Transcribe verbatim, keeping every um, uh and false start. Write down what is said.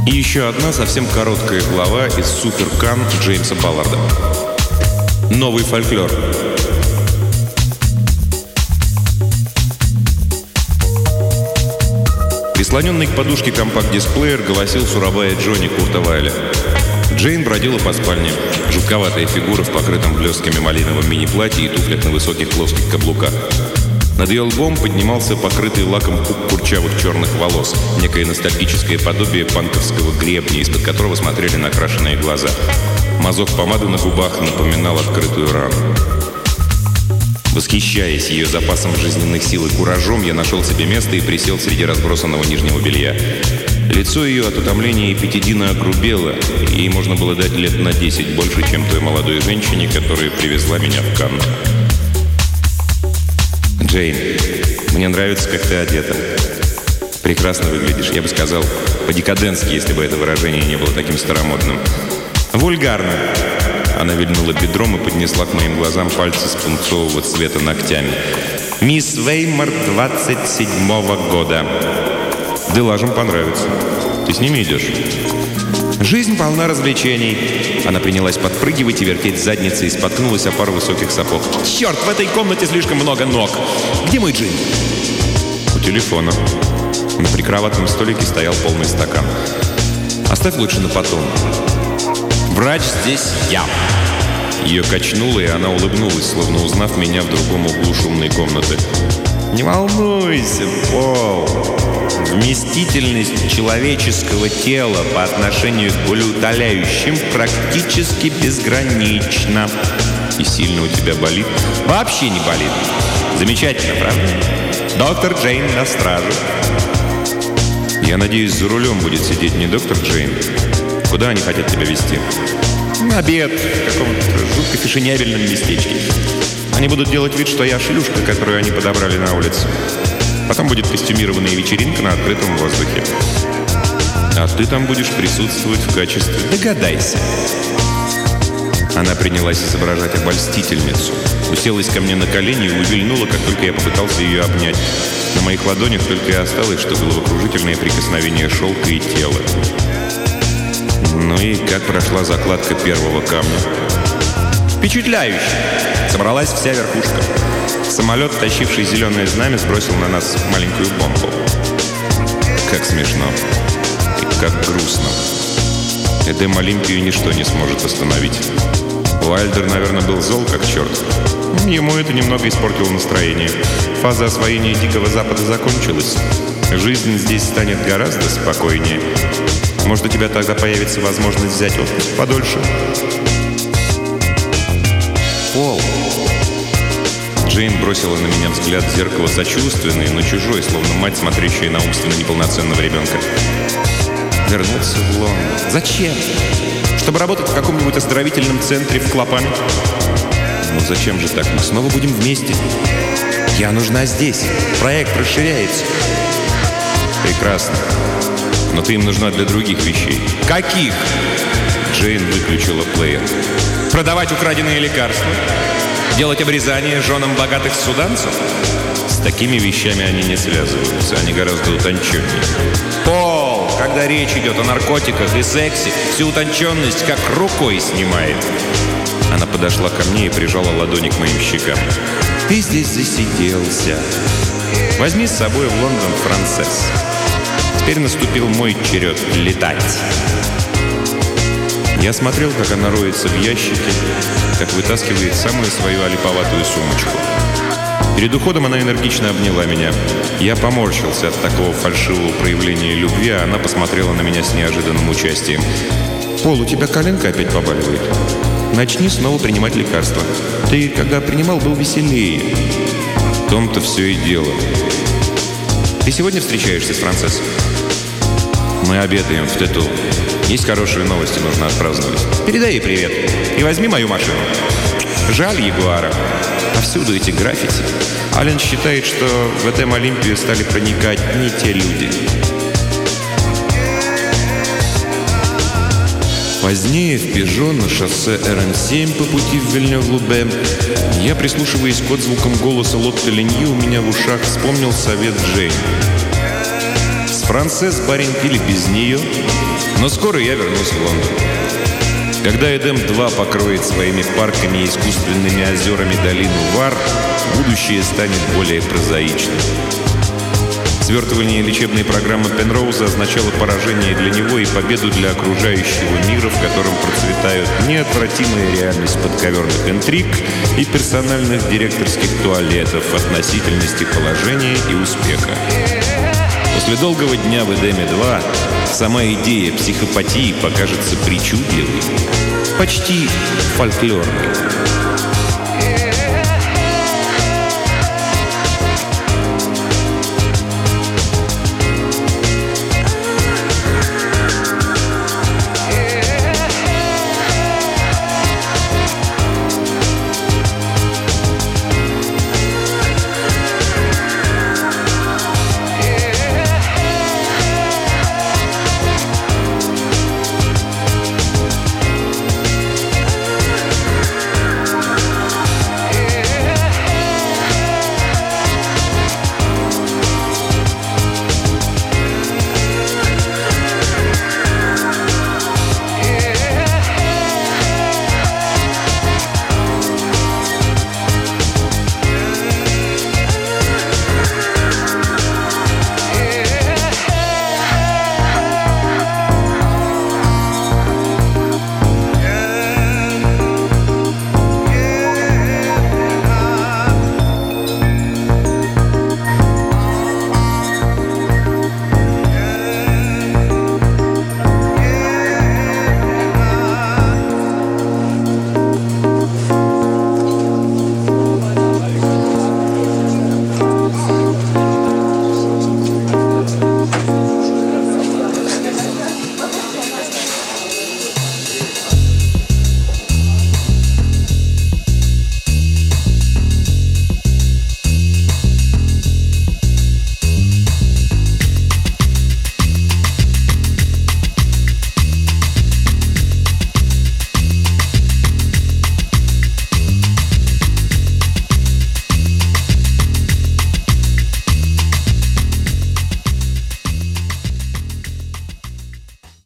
И еще одна совсем короткая глава из «Супер-Кан» Джеймса Балларда. Новый фольклор. Прислоненный к подушке компакт-дисплеер голосил Сурабая Джонни Курта Вайля. Джейн бродила по спальне. Жутковатая фигура в покрытом блестками малиновом мини-платье и туфлях на высоких плоских каблуках. Над ее лбом поднимался покрытый лаком куб курчавых черных волос, некое ностальгическое подобие панковского гребня, из-под которого смотрели накрашенные глаза. Мазок помады на губах напоминал открытую рану. Восхищаясь ее запасом жизненных сил и куражом, я нашел себе место и присел среди разбросанного нижнего белья. Лицо ее от утомления и пятидина огрубело, и ей можно было дать лет на десять больше, чем той молодой женщине, которая привезла меня в Канн. «Джейн, мне нравится, как ты одета. Прекрасно выглядишь, я бы сказал, по-декаденски, если бы это выражение не было таким старомодным. Вульгарно!» Она вильнула бедром и поднесла к моим глазам пальцы с пунцового цвета ногтями. «Мисс Веймар двадцать седьмого года. Делажам понравится. Ты с ними идешь?» «Жизнь полна развлечений». Она принялась подпрыгивать и вертеть задницей и споткнулась о пару высоких сапог. «Черт, в этой комнате слишком много ног! Где мой джин?» «У телефона. На прикроватном столике стоял полный стакан. Оставь лучше на потом. Врач здесь я». Ее качнуло, и она улыбнулась, словно узнав меня в другом углу шумной комнаты. «Не волнуйся, Пол. Вместительность человеческого тела по отношению к болеутоляющим практически безгранична. И сильно у тебя болит?» «Вообще не болит. Замечательно, правда? Доктор Джейн на страже». «Я надеюсь, за рулем будет сидеть не доктор Джейн. Куда они хотят тебя везти?» «На обед в каком-то жутко фешенебельном местечке. Они будут делать вид, что я шлюшка, которую они подобрали на улице. Потом будет костюмированная вечеринка на открытом воздухе. А ты там будешь присутствовать в качестве...» «Догадайся». Она принялась изображать обольстительницу. Уселась ко мне на колени и увильнула, как только я попытался ее обнять. На моих ладонях только и осталось, что головокружительное прикосновение шелка и тела. Ну и как прошла закладка первого камня? «Впечатляюще! Собралась вся верхушка. Самолет, тащивший зеленое знамя, сбросил на нас маленькую бомбу. Как смешно. И как грустно. Эдем Олимпию ничто не сможет остановить. Уайлдер, наверное, был зол как черт. Ему это немного испортило настроение. Фаза освоения Дикого Запада закончилась. Жизнь здесь станет гораздо спокойнее. Может, у тебя тогда появится возможность взять отпуск подольше?» «Пол!» Джейн бросила на меня взгляд в зеркало сочувственный, но чужой, словно мать, смотрящая на умственно неполноценного ребенка. «Вернуться в Лондон? Зачем? Чтобы работать в каком-нибудь оздоровительном центре в Клапане?» «Ну зачем же так? Мы снова будем вместе. Я нужна здесь. Проект расширяется». «Прекрасно. Но ты им нужна для других вещей». «Каких?» Джейн выключила плеер. «Продавать украденные лекарства? Делать обрезание женам богатых суданцев?» «С такими вещами они не связываются. Они гораздо утонченнее». «Пол, когда речь идет о наркотиках и сексе, всю утонченность как рукой снимает». Она подошла ко мне и прижала ладони к моим щекам. «Ты здесь засиделся. Возьми с собой в Лондон Франсесс. Теперь наступил мой черед летать». Я смотрел, как она роется в ящике, как вытаскивает самую свою олиповатую сумочку. Перед уходом она энергично обняла меня. Я поморщился от такого фальшивого проявления любви, а она посмотрела на меня с неожиданным участием. «Пол, у тебя коленка опять побаливает? Начни снова принимать лекарства. Ты, когда принимал, был веселее». В том-то все и дело. «Ты сегодня встречаешься с Франсессой?» «Мы обедаем в Тету. Есть хорошие новости, нужно отпраздновать. Передай ей привет. И возьми мою машину. Жаль Ягуара. Повсюду эти граффити. Ален считает, что в Эдем Олимпию стали проникать не те люди». Позднее в Пежо на шоссе Эр Эн семь по пути в Вильнёв-Лубе я, прислушиваясь к отзвукам голоса Лотты Леньи, у меня в ушах вспомнил совет Джейн. С Франсесс барин пили без нее, но скоро я вернусь в Лондон. Когда Эдем два покроет своими парками и искусственными озерами долину Вар, будущее станет более прозаичным. Свертывание лечебной программы Пенроуза означало поражение для него и победу для окружающего мира, в котором процветают неотвратимая реальность подковерных интриг и персональных директорских туалетов, относительности положения и успеха. После долгого дня в Эдеме два сама идея психопатии покажется причудливой, почти фольклорной.